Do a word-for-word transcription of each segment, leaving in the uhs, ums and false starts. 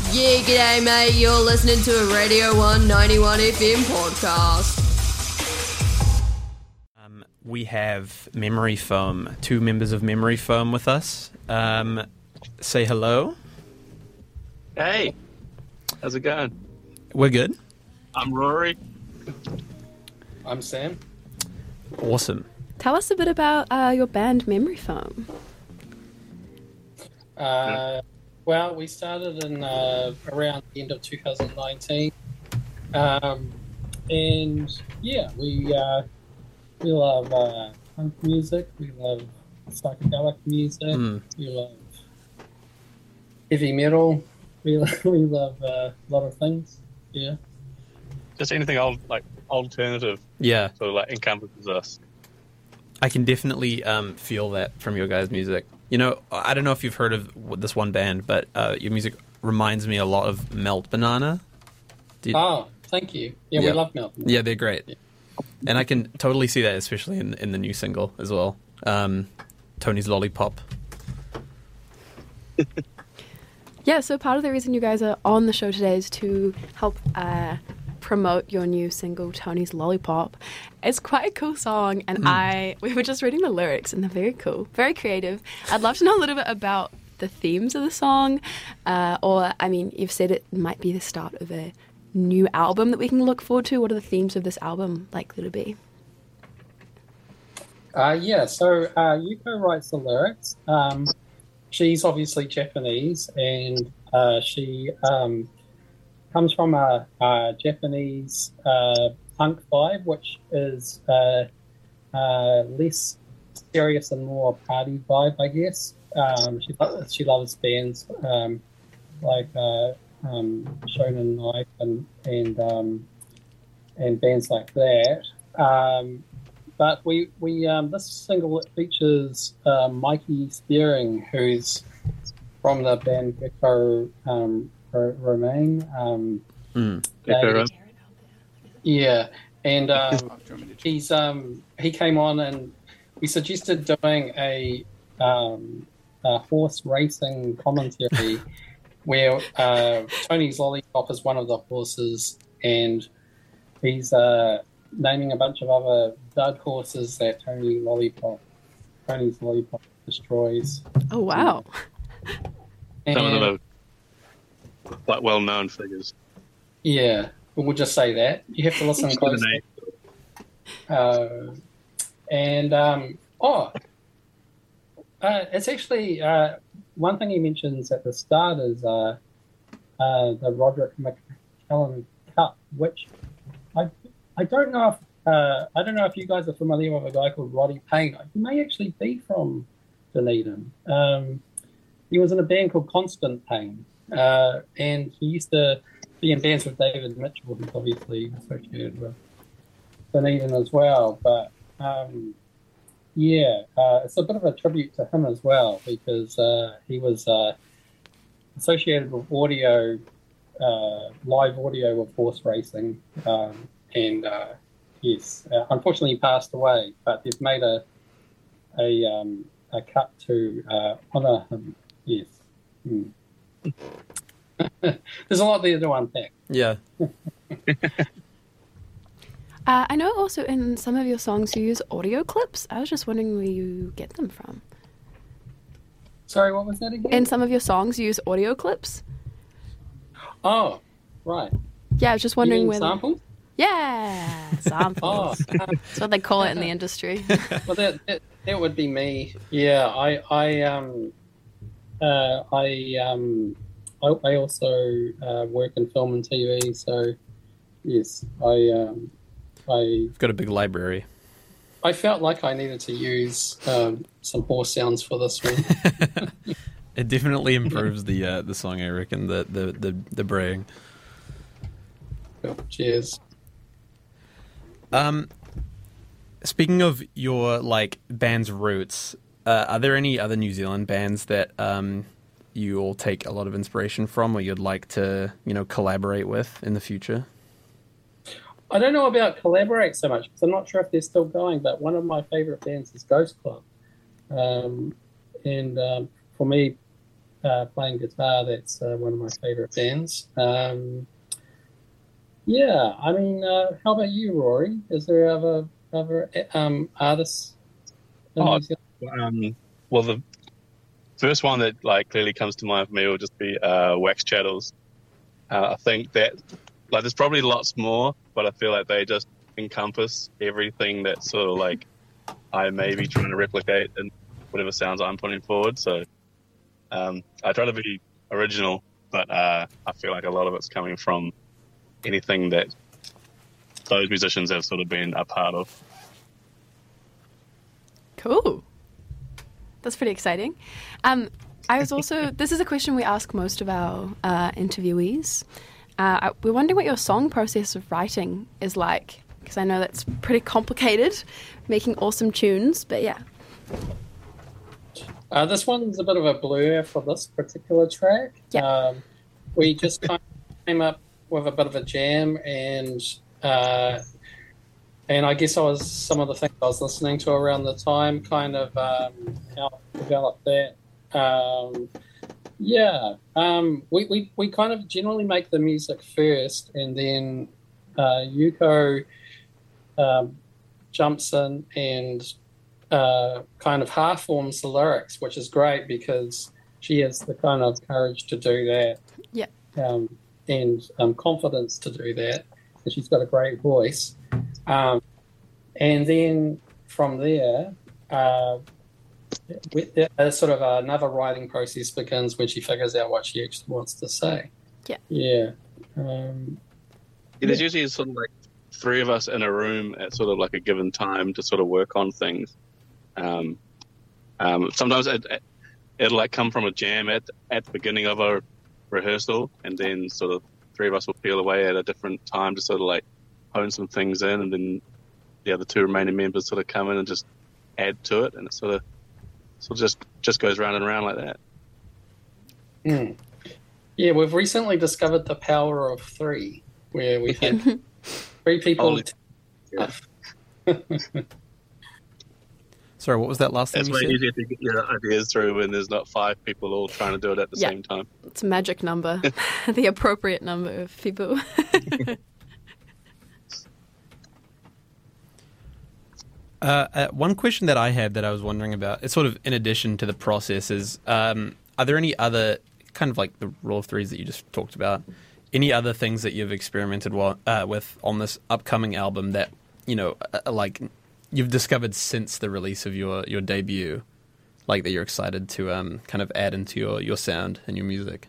Yeah, g'day, mate. You're listening to a Radio one ninety-one F M podcast. Um, we have Memory Foam, two members of Memory Foam with us. Um, say hello. Hey, how's it going? We're good. I'm Rory. I'm Sam. Awesome. Tell us a bit about uh, your band Memory Foam. Uh, well, we started in uh, around the end of two thousand nineteen, um, and yeah, we uh, we love uh, punk music, we love psychedelic music, Mm. we love heavy metal, we love, we love uh, a lot of things. Yeah. Just anything old, like alternative, Yeah, sort of like encompasses us. I can definitely um, feel that from your guys' music. You know, I don't know if you've heard of this one band, but uh, your music reminds me a lot of Melt Banana. Do you- Oh, thank you. Yeah, Yeah. we love Melbourne. Yeah, they're great. Yeah. And I can totally see that, especially in in the new single as well. Um, Tony's Lollipop. Yeah, so part of the reason you guys are on the show today is to help uh, promote your new single, Tony's Lollipop. It's quite a cool song, and I we were just reading the lyrics, and they're very cool, very creative. I'd love to know a little bit about the themes of the song, uh, or, I mean, you've said it might be the start of a new album that we can look forward to. What are the themes of this album likely to be? Uh, yeah, so uh, Yuko writes the lyrics. Um, she's obviously Japanese, and uh, she um, comes from a, a Japanese uh, punk vibe, which is uh, uh, less serious and more party vibe, I guess. Um, she she loves bands um, like uh, um, Shonen Knife and and um, and bands like that. Um, But we, we um, this single features uh, Mikey Spearing, who's from the band Gecko um, R- Romaine. Um, Mm. they- yeah, and um, he's um, he came on and we suggested doing a, um, a horse racing commentary where uh, Tony's Lollipop is one of the horses, and he's uh, naming a bunch of other dud horses that Tony Lollipop, Tony's Lollipop destroys. Oh, wow. And, Some of them are quite well-known figures. yeah, we'll just say that. You have to listen Just give a closely. name. Uh, and, um, oh, uh, it's actually, uh, one thing he mentions at the start is uh, uh, the Roderick McCallum Cup, which I I don't know if uh, I don't know if you guys are familiar with a guy called Roddy Payne. He may actually be from Dunedin. Um, he was in a band called Constant Pain, uh, and he used to be in bands with David Mitchell, who's obviously associated with Dunedin as well. But um, yeah, uh, it's a bit of a tribute to him as well, because uh, he was uh, associated with audio, uh, live audio with horse racing. Um, And uh, yes, uh, unfortunately, he passed away. But they've made a a um, a cut to uh, honour him. Yes, mm. There's a lot there to unpack. Yeah. Uh, I know also in some of your songs you use audio clips. I was just wondering where you get them from. Sorry, what was that again? In some of your songs you use audio clips. oh, right. Yeah, I was just You wondering mean where. samples? Yeah, samples. Oh, That's what they call it in the industry. well, that, that that would be me. Yeah, I I um uh, I um I, I also uh, work in film and T V. So yes, I um I We've got a big library. I felt like I needed to use um, some horse sounds for this one. It definitely improves the uh, the song, I reckon, the the the, the braying. Cool. Cheers. Um, speaking of your like band's roots, uh, are there any other New Zealand bands that um you all take a lot of inspiration from, or you'd like to, you know, collaborate with in the future? I don't know about collaborate so much because I'm not sure if they're still going, but one of my favourite bands is Ghost Club. Um, and um, for me, uh, playing guitar, that's uh, one of my favourite bands. Um, yeah, I mean, uh, how about you, Rory? Is there other other um, artists? in Oh, New Zealand? Um, well, the first one that like clearly comes to mind for me will just be uh, Wax Chattels. Uh, I think that like there's probably lots more, but I feel like they just encompass everything that sort of like I may be trying to replicate in whatever sounds I'm putting forward. So um, I try to be original, but uh, I feel like a lot of it's coming from anything that those musicians have sort of been a part of. Cool. That's pretty exciting. Um, I was also, this is a question we ask most of our uh, interviewees. Uh, we're wondering what your song process of writing is like, because I know that's pretty complicated, making awesome tunes, but yeah. Uh, this one's a bit of a blur for this particular track. Yeah. Um, we just kind of came up with a bit of a jam, and uh, and I guess I was some of the things I was listening to around the time kind of um, helped develop that. Um, yeah, um, we, we we kind of generally make the music first, and then uh, Yuko um, jumps in and uh, kind of half forms the lyrics, which is great because she has the kind of courage to do that. Yeah. Um, and um, confidence to do that, and she's got a great voice. Um, and then from there, uh, with the, uh, sort of another writing process begins when she figures out what she actually wants to say. Yeah. Yeah. Um, Yeah, there's usually sort of like three of us in a room at sort of like a given time to sort of work on things. Um, um, sometimes it, it, it'll like come from a jam at at the beginning of a rehearsal, and then sort of three of us will peel away at a different time to sort of like hone some things in, and then the other two remaining members sort of come in and just add to it, and it sort of sort of just just goes round and round like that. mm. Yeah, we've recently discovered the power of three, where we had three people. Only- yeah. Sorry, what was that last thing It's you way said? easier to get your ideas through when there's not five people all trying to do it at the Yeah. same time. It's a magic number, the appropriate number of people. Uh, uh, one question that I had that I was wondering about, it's sort of in addition to the process, is um, are there any other, kind of like the rule of threes that you just talked about, any other things that you've experimented wa- uh, with on this upcoming album that, you know, uh, like you've discovered since the release of your, your debut, like that you're excited to um, kind of add into your, your sound and your music?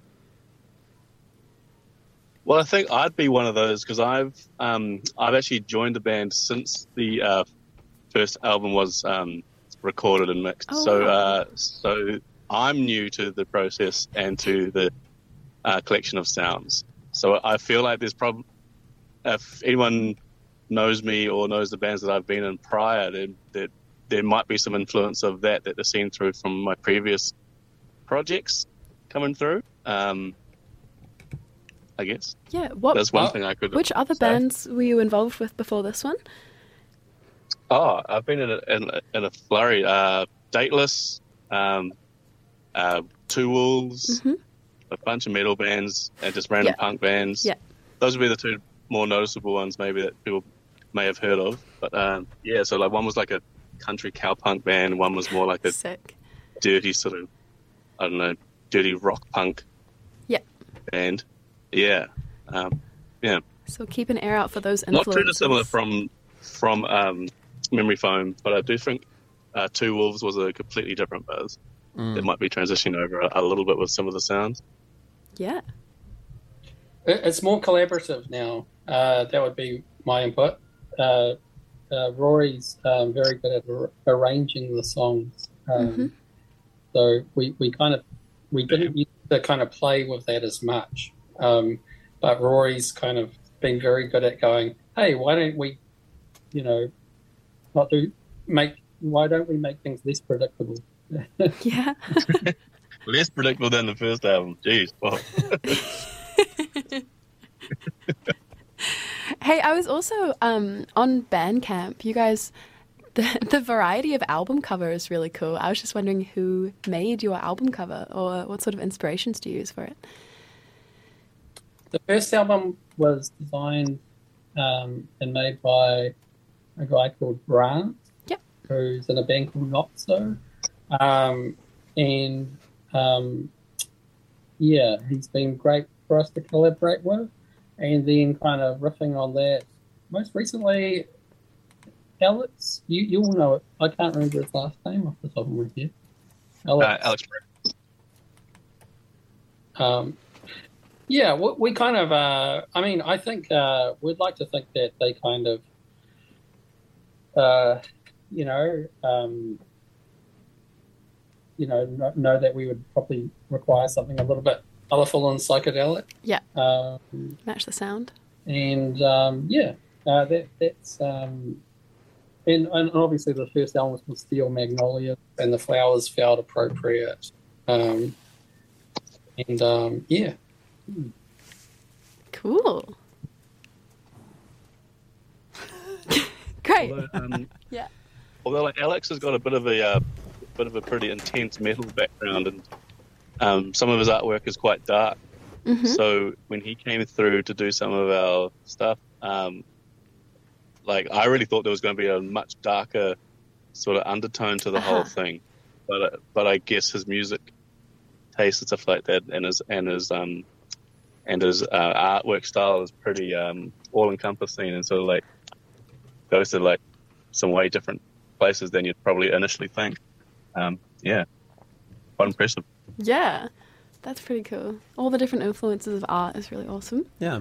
Well, I think I'd be one of those because I've um, I've actually joined the band since the uh, first album was um, recorded and mixed. Oh, so wow. uh, so I'm new to the process and to the uh, collection of sounds. So I feel like there's probably, if anyone knows me or knows the bands that I've been in prior, there, there, there might be some influence of that that they're seen through from my previous projects coming through. Um, I guess Yeah. What? that's one Oh, thing I could. Which other say. bands were you involved with before this one? Oh, I've been in a, in, a- in a flurry. Uh, Dateless, um, uh, Two Wolves, Mhm. a bunch of metal bands, and just random Yeah. punk bands. Yeah. Those would be the two more noticeable ones, maybe that people may have heard of. But um, yeah, so like one was like a country cowpunk band, one was more like a Sick. dirty sort of, I don't know, dirty rock punk Yeah. band. Yeah, um, yeah. So keep an ear out for those Not influences. too dissimilar from from um, Memory Foam, but I do think uh, Two Wolves was a completely different buzz. Mm. It might be transitioning over a, a little bit with some of the sounds. Yeah. It- It's more collaborative now. Uh, that would be my input. Uh, uh, Rory's um, very good at ar- arranging the songs. Um, Mhm. So we, we kind of we didn't used to kind of play with that as much. Um, but Rory's kind of been very good at going, hey, why don't we, you know, not do make why don't we make things less predictable? Yeah. Less predictable than the first album. Jeez. Wow. Hey, I was also um, on Bandcamp. You guys The, the variety of album cover is really cool. I was just wondering who made your album cover or what sort of inspirations do you use for it? The first album was designed um, and made by a guy called Grant, Yep. who's in a band called Notso. Um, and um, yeah, he's been great for us to collaborate with. And then kind of riffing on that, most recently, Alex, you, you'll know it. I can't remember his last name off the top of my head. Alex. Uh, Alex Brett. Um, yeah, we, we kind of, uh, I mean, I think uh, we'd like to think that they kind of, uh, you know, um, you know, know, know that we would probably require something a little bit colourful and psychedelic. Yeah. Um, Match the sound. and um, yeah, uh, that that's, um, and, and obviously the first album was called Steel Magnolia, and the flowers felt appropriate. Um, and um, yeah. Cool. Great. Although, um, Yeah. although like Alex has got a bit of a uh, bit of a pretty intense metal background, and um, some of his artwork is quite dark. Mhm. So when he came through to do some of our stuff, um, like I really thought there was going to be a much darker sort of undertone to the Uh-huh. whole thing, but uh, but I guess his music taste and stuff like that, and his and his um and his uh, artwork style is pretty um all encompassing, and sort of like goes to like some way different places than you'd probably initially think. Um, yeah, quite impressive. Yeah. That's pretty cool. All the different influences of art is really awesome. Yeah.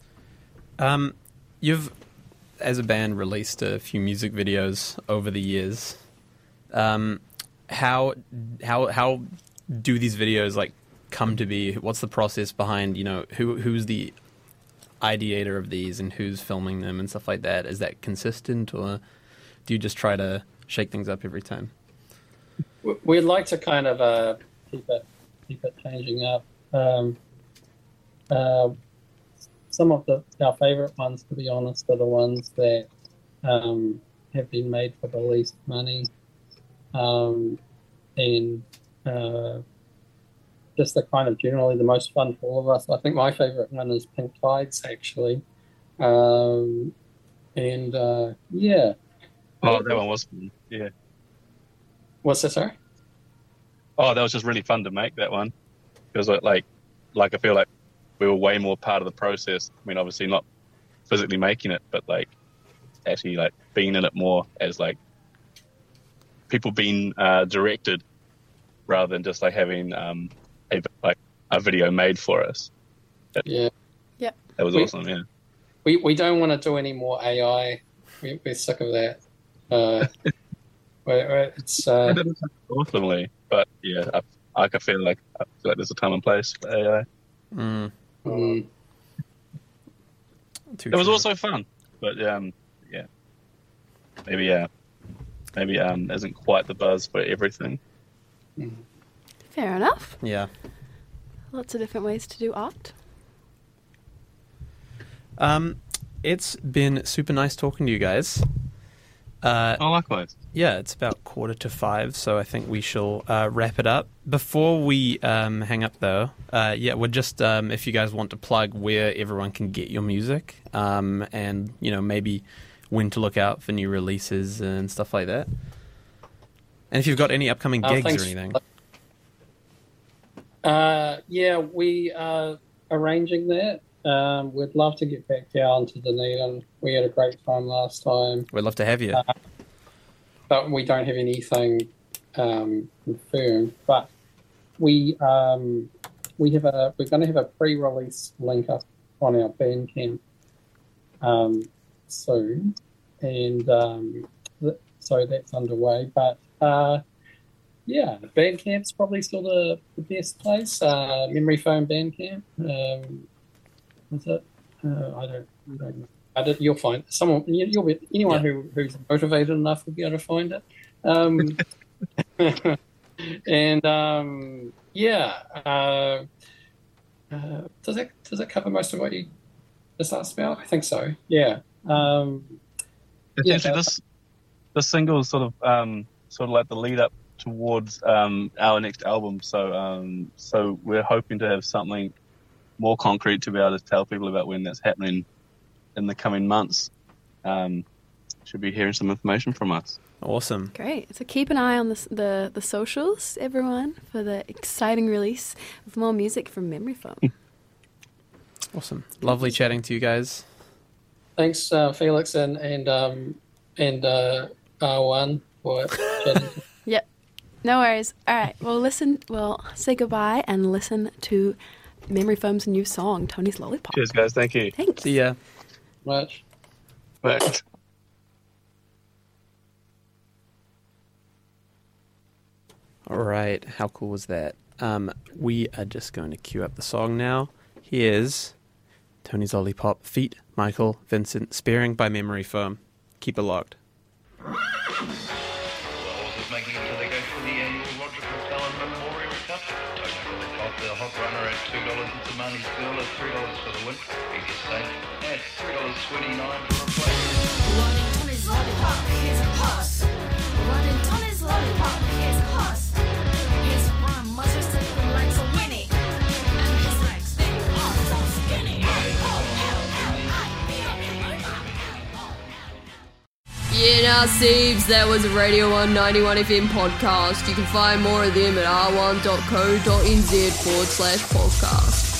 Um, you've, as a band, released a few music videos over the years. Um, how how how do these videos like come to be? What's the process behind? You know, who who's the ideator of these and who's filming them and stuff like that? Is that consistent, or do you just try to shake things up every time? We- We'd like to kind of uh, keep it keep it changing up. Um, uh, some of the our favourite ones, to be honest, are the ones that um, have been made for the least money, um, and uh, just the kind of generally the most fun for all of us. I think my favourite one is Pink Tides, actually, um, and uh, yeah. Oh, that one was fun. Yeah. What's that, sorry? Oh, that was just really fun to make that one. Because like, like, like I feel like we were way more part of the process. I mean, obviously not physically making it, but like actually like being in it more as like people being uh, directed rather than just like having um, a like a video made for us. That, Yeah. that was We- awesome. Yeah. We we don't want to do any more A I. We, we're sick of that. Uh, we're- we're- it's uh, Awesomely, but yeah, I, I can feel like I feel like there's a time and place for A I. Mm, mm, too It was true. also fun, but um, yeah, maybe uh, maybe um, isn't quite the buzz for everything. Fair enough. Yeah. Lots of different ways to do art. Um, it's been super nice talking to you guys. Uh, Oh, likewise. Yeah, it's about quarter to five, so I think we shall uh, wrap it up. Before we um, hang up, though, uh, yeah, we're just um, if you guys want to plug where everyone can get your music, um, and you know maybe when to look out for new releases and stuff like that. And if you've got any upcoming uh, gigs thanks. or anything, Uh, yeah, we are arranging that. Um, we'd love to get back down to Dunedin. We had a great time last time, we'd love to have you. Uh, but we don't have anything um, confirmed. But we um, we have a we're going to have a pre-release link up on our Bandcamp um, soon, and um, th- so that's underway. But uh, yeah, Bandcamp's probably still the, the best place. Uh, Memory Foam Bandcamp. Um, is it? Uh, I don't. I don't know. I don't, you'll find someone. you- You'll be anyone Yeah. who, who's motivated enough will be able to find it. Um, and um, yeah, uh, uh, does that does that cover most of what you just asked about? I think so. Yeah. Um, Essentially, Yeah. this the single is sort of um, sort of like the lead up towards um, our next album. So um, so we're hoping to have something more concrete to be able to tell people about when that's happening in the coming months. Um, should be hearing some information from us. Awesome. Great. So keep an eye on the, the, the socials, everyone, for the exciting release of more music from Memory Foam. Awesome. Lovely chatting to you guys. Thanks, uh, Felix and and um, and uh, R one for chatting. Yep. No worries. All right. Well, listen. We'll say goodbye and listen to Memory Foam's new song, Tony's Lollipop. Cheers, guys. Thank you. Thanks. See ya. Much. Bye. All right. How cool was that? Um, we are just going to cue up the song now. Here's Tony's Lollipop, feat. Michael Vincent, Sparing by Memory Foam. Keep it locked. The horses making it so they go for the annual Roger McClellan Memorial Cup. Open for the top, the hot runner at two dollars. It's a money's girl at three dollars for the win. Biggest safe at three dollars twenty-nine for a play. Running Tony's Lollipop, here's a horse. Running Tony's Lollipop, here's a horse. Here's a run, much as if the legs are Winnie. And his legs, they are so skinny. Yeah, now Seeves, that was a Radio one ninety-one F M podcast. You can find more of them at r one dot co dot n z forward slash podcast.